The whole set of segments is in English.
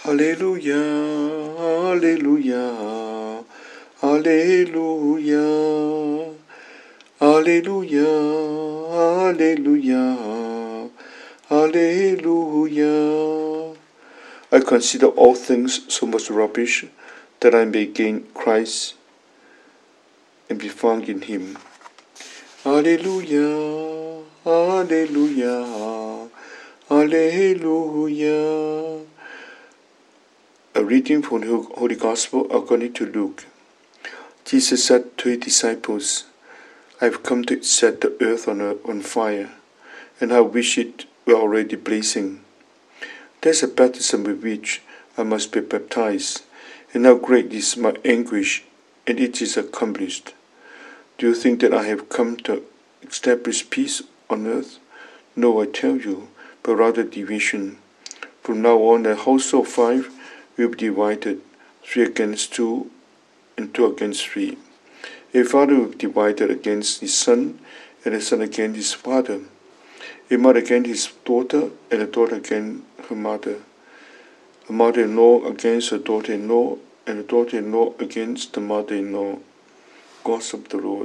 Hallelujah, hallelujah, hallelujah, hallelujah, hallelujah, hallelujah. I consider all things so much rubbish that I may gain Christ and be found in him. Hallelujah, hallelujah, hallelujah. A reading from the Holy Gospel according to Luke. Jesus said to his disciples, I have come to set the earth on fire, and I wish it were already blazing. There is a baptism with which I must be baptized, and how great is my anguish, and it is accomplished. Do you think that I have come to establish peace on earth? No, I tell you, but rather division. From now on, a house of 5 will be divided, 3 against 2, and 2 against 3. A father will be divided against his son, and a son against his father. A mother against his daughter, and a daughter against her mother. A mother-in-law against her daughter-in-law, and a daughter-in-law against the mother-in-law. Gospel of the Lord.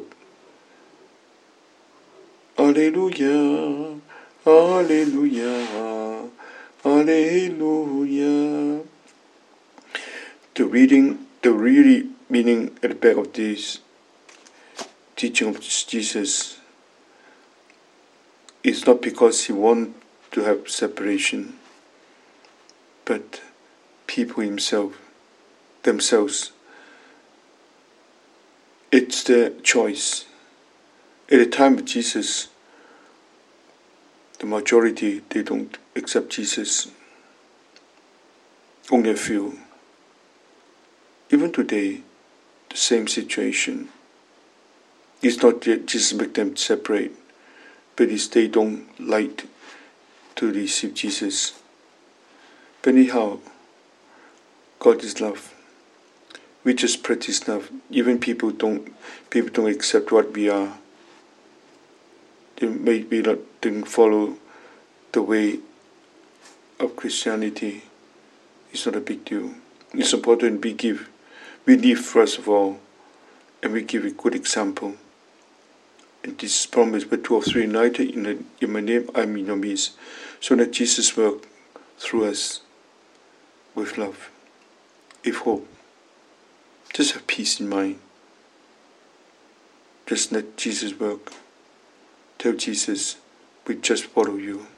Alleluia, alleluia, alleluia. The really meaning at the back of this teaching of Jesus is not because he wants to have separation, but people themselves. It's their choice. At the time of Jesus, the majority, they don't accept Jesus. Only a few. Even today, the same situation. It's not that Jesus make them separate, but it's they don't like to receive Jesus. But anyhow, God is love. We just practice love. Even people don't accept what we are. They maybe didn't follow the way of Christianity. It's not a big deal. It's important we give. We live first of all, and we give a good example. And this promise, but 2 or 3 united in my name, I am in your midst, so that Jesus work through us with love, with hope. Just have peace in mind. Just let Jesus work. Tell Jesus, we just follow you.